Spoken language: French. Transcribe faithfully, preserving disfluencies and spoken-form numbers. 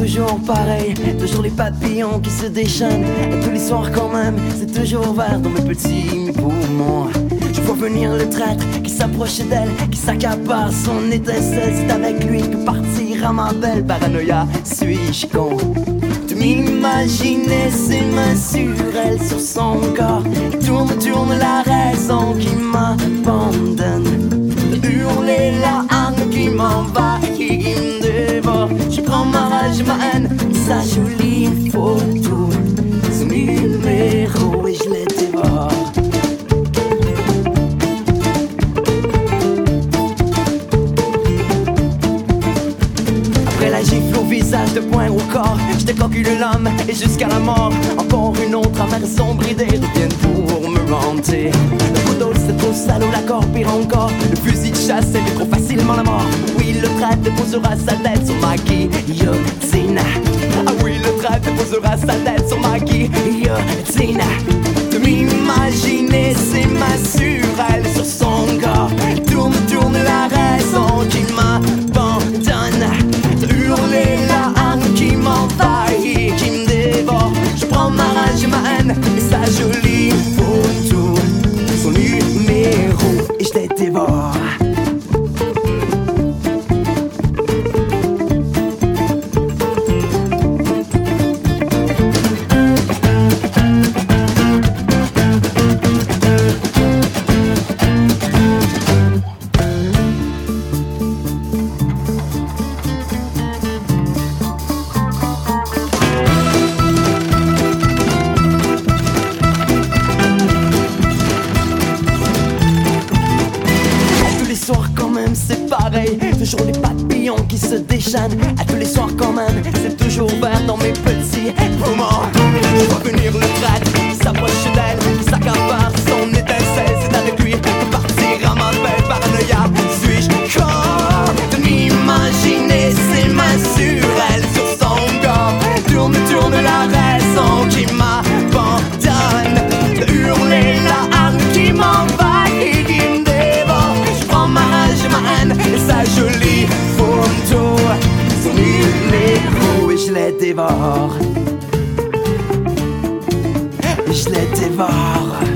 toujours pareil, toujours les papillons qui se déchaînent. Et tous les soirs quand même, c'est toujours vert dans mes petits poumons. Je vois venir le traître qui s'approche d'elle, qui s'accapare son étincelle. C'est avec lui que partira ma belle paranoïa. Suis-je con de m'imaginer ses mains sur elle, sur son corps? Tourne, tourne la raison qui m'abandonne, de hurler la haine qui m'envahit, qui me dévore. Je prends ma rage, ma haine, sa jolie photo, son numéro et je les dévore. Après la gifle au visage, de poing au corps, je déconcule l'homme et jusqu'à la mort. Encore une autre amère sombre idée reviennent pour me hanter. Le couteau c'est trop salaud, la corde pire encore. Le fusil de chasse elle est trop facilement la mort. Oui le traître déposera sa tête sur ma guillotine. Ah oui le traître déposera sa tête sur ma guillotine. De m'imaginer ses mains sur elle, sur son corps. Tourne, tourne la raison qui m'abandonne, de hurler la haine qui m'envahit, qui me dévore. Je prends ma rage et ma haine et sa jolie photo, son numéro et je les dévore. C'est pareil, toujours les papillons qui se déchaînent. À tous les soirs quand même, c'est toujours vert dans mes petits poumons. Je vois venir le traître qui s'approche d'elle, qui s'accapare son étincelle. C'est avec lui que partira ma belle paranoïa. Suis-je con de m'imaginer ses mains sur elle, sur son corps? Tourne, tourne la raison qui m'abandonne, de hurler la haine qui m'envahit, qui me dévore. Je prends ma rage et ma haine et sa jolie photo, son numéro et je les dévore. Et je les dévore.